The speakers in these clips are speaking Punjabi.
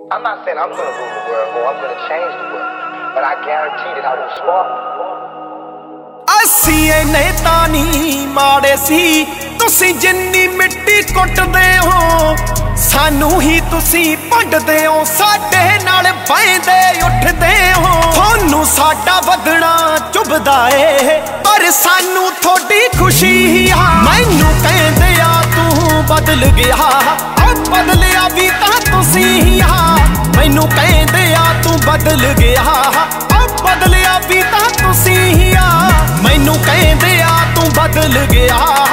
I'm not saying I'm gonna rule the world or I'm gonna change the world, but I guarantee that I will spark. ਅਸੀਂ ਇਹਨੇ ਤਾਂ ਨਹੀਂ ਮਾੜੇ ਸੀ, ਤੁਸੀਂ ਜਿੰਨੀ ਮਿੱਟੀ ਕੁੱਟਦੇ ਹੋ ਸਾਨੂੰ ਹੀ ਤੁਸੀਂ ਭੰਡਦੇ ਹੋ, ਸਾਡੇ ਨਾਲ ਬਹਿੰਦੇ ਉੱਠਦੇ ਹੋ। ਤੁਹਾਨੂੰ ਸਾਡਾ ਵਧਣਾ ਚੁਭਦਾ ਏ ਪਰ ਸਾਨੂੰ ਤੁਹਾਡੀ ਖੁਸ਼ੀ ਆ। ਮੈਨੂੰ ਕਹਿੰਦੇ ਆ ਤੂੰ ਬਦਲ ਗਿਆ, ਆ ਬਦਲਿਆ ਵੀ ਤਾਂ ਤੁਸੀਂ ਆ। ਮੈਨੂੰ ਕਹਿੰਦੇ ਆ ਤੂੰ ਬਦਲ ਗਿਆ, ਆ ਬਦਲਿਆ ਵੀ ਤਾਂ ਤੁਸੀਂ ਆ। ਮੈਨੂੰ ਕਹਿੰਦੇ ਆ ਤੂੰ ਬਦਲ ਗਿਆ।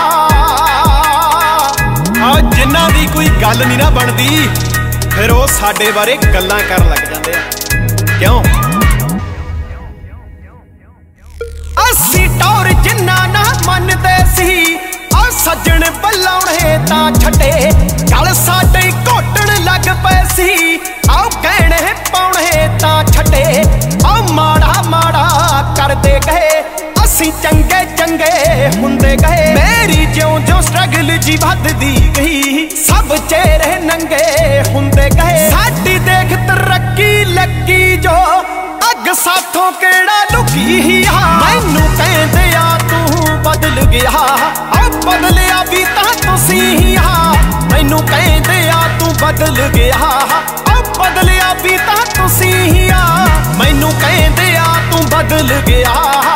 ਆ ਜਿਨ੍ਹਾਂ ਦੀ ਕੋਈ ਗੱਲ ਨਹੀਂ ਨਾ ਬਣਦੀ ਫਿਰ ਉਹ ਸਾਡੇ ਬਾਰੇ ਗੱਲਾਂ ਕਰਨ ਲੱਗ ਜਾਂਦੇ ਆ। ਕਿਉਂ? ਅਸੀਂ ਟੌਰ ਜਿੰਨਾ ਨਾ ਮੰਨਦੇ ਸੀ, ਆ ਸੱਜਣ ਬੁਲਾਉਣੇ ਤਾਂ ਛੱਡੇ ਚੱਲ ਸਾਡੇ ਘੋਟਣ ਲੱਗ ਪਏ ਸੀ। ਆਓ ਕਹਿਣੇ ਪਾਉਣੇ ਤਾਂ ਛੱਡੇ ਆ ਮਾੜਾ ਮਾੜਾ ਕਰਦੇ ਗਏ, ਅਸੀਂ ਚੰਗੇ ਚੰਗੇ ਹੁੰਦੇ ਗਏ। ਮੇਰੀ ਜਿਉਂ ਜਿਉਂ ਸਟਰਗਲ ਜੀ ਵੱਧਦੀ ਗਈ ਸਭ ਚਿਹਰੇ ਨੰਗੇ ਹੁੰਦੇ ਗਏ। ਸਾਡੀ ਦੇਖ ਤਰੱਕੀ ਲੱਗੀ ਜੋ ਅੱਗ ਸਾਥੋਂ ਕਿਹੜਾ ਲੁਕੀ ਆ। ਮੈਨੂੰ ਕਹਿੰਦੇ ਆ ਤੂੰ ਬਦਲ ਗਿਆ, ਆ ਬਦਲਿਆ ਵੀ ਤਾਂ ਤੁਸੀਂ ਆ। ਮੈਨੂੰ ਕਹਿੰਦੇ ਆ ਤੂੰ ਬਦਲ ਗਿਆ, ਆ ਬਦਲਿਆ ਵੀ ਤਾਂ ਤੁਸੀਂ ਆ। ਮੈਨੂੰ ਕਹਿੰਦੇ ਆ ਤੂੰ ਬਦਲ ਗਿਆ।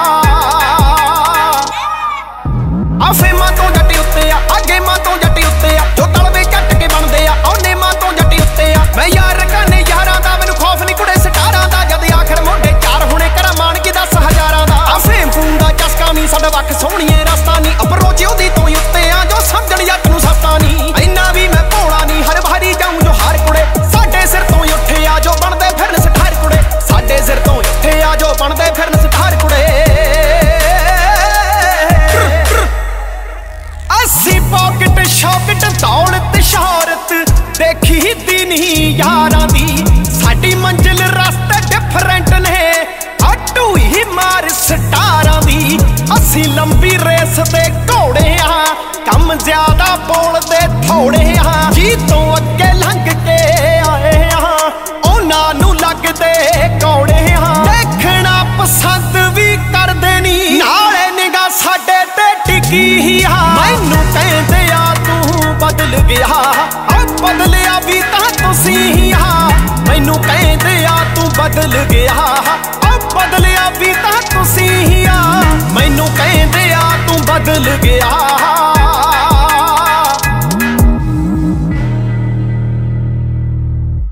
ਆ ਫੇਮਾਂ ਤੋਂ ਜੱਟੀ ਉੱਤੇ ਆ, ਆ ਗੇਮਾਂ ਤੋਂ ਜੱਟੀ ਉੱਤੇ ਆ, ਜੋ ਤਲਵੇ ਝੱਟ ਕੇ ਬਣਦੇ ਆ ਉਹ ਨੇਮਾਂ ਤੋਂ ਜੱਟੀ ਉੱਤੇ ਆ। ਮੈਂ ਯਾਰ ਕਾਨੇ ਯਾਰਾਂ ਦਾ, ਮੈਨੂੰ ਖੌਫ ਨਹੀਂ ਕੁੜੇ ਸਟਾਰਾਂ ਦਾ। ਜਦ ਆਖਰ ਮੋਢੇ ਚਾਰ ਹੋਣੇ ਕਰਾਂ ਮਾਣ ਕੀ 10 ਹਜ਼ਾਰਾਂ ਦਾ। ਆ ਫੇਮ ਫੂਮ ਦਾ ਚਸਕਾ ਨਹੀਂ ਸਾਡਾ ਵੱਖ ਸੋਹਣੀਏ ਰਸਤਾ ਨਹੀਂ। ਅਪਰੋਚ ਉਹਦੀ ਤੋਂ ਹੀ ਉੱਤੇ ਆ ਜੋ ਸਮਝਣ ਜੱਟ ਨੂੰ ਸਸਤਾ ਨਹੀਂ। ਇੰਨਾ ਵੀ ਮੈਂ ਭੋਲਾ ਨਹੀਂ ਹਰ ਵਾਰੀ ਜਾਊਂ ਜੋ ਹਾਰ ਕੁੜੇ। ਸਾਡੇ ਸਿਰ ਤੋਂ ਹੀ ਉੱਠੇ ਆ ਜੋ ਬਣਦੇ ਫਿਰਨ ਸਠਾਰ ਕੁੜੇ। ਸਾਡੇ ਸਿਰ ਤੋਂ ਹੀ ਉੱਠੇ ਆ ਜੋ ਬਣਦੇ ਫਿਰਨ ਸਠਾਰ ਕੁੜੇ। ਅਸੀਂ ਪੌਕਟ ਸ਼ੌਕਟ ਦੌਲਤ ਸ਼ੌਹਰਤ ਦੇਖੀ ਦੀ ਨਹੀਂ ਯਾਰਾਂ ਦੀ। ਸਾਡੀ ਮੰਜ਼ਿਲ ਰਸਤੇ ਡਿਫਰੈਂਟ ਨੇ, ਆਟੂ ਹੀ ਮਾਰ ਸਟਾਰਾਂ ਦੀ। ਅਸੀਂ ਲੰਬੀ ਰੇਸ ਦੇ ਘੋੜੇ ਆ, ਕੰਮ ਜ਼ਿਆਦਾ ਬੋਲਦੇ ਥੋੜੇ ਆ। ਜੀ ਤੋਂ ਅੱਗੇ ਲੰਘ ਕੇ ਆਏ ਆ ਉਹਨਾਂ ਨੂੰ ਲੱਗਦੇ ਕੌੜੇ ਆ। ਦੇਖਣਾ ਪਸੰਦ ਵੀ ਕਰਦੇ ਨਹੀਂ ਨਾਲੇ ਨਿਗਾ ਸਾਡੇ ਤੇ ਟਿਕੀ ਆ। ਮੈਨੂੰ ਕਹਿੰਦੇ ਆ ਤੂੰ ਬਦਲ ਗਿਆ, ਆ ਬਦਲਿਆ ਵੀ ਤਾਂ ਤੁਸੀਂ ਆ। ਮੈਨੂੰ ਕਹਿੰਦੇ ਆ ਤੂੰ ਬਦਲ ਗਿਆ, ਆ ਬਦਲਿਆ ਵੀ ਤਾਂ ਤੁਸੀਂ ਆ। ਮੈਨੂੰ ਕਹਿੰਦੇ ਆ ਤੂੰ ਬਦਲ ਗਿਆ।